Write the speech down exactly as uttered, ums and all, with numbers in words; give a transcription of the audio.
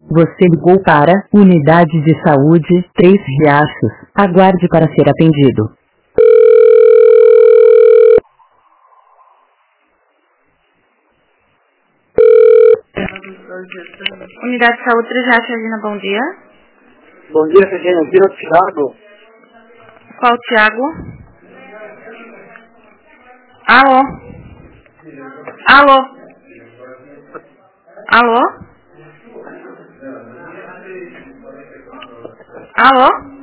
Você ligou para Unidade de Saúde Três Riachos. Aguarde para ser atendido. Unidade de Saúde Três Riachos, Regina, bom dia. Bom dia, Regina. Aqui é o Thiago. Qual Thiago? Alô? Alô? Alô? Alô?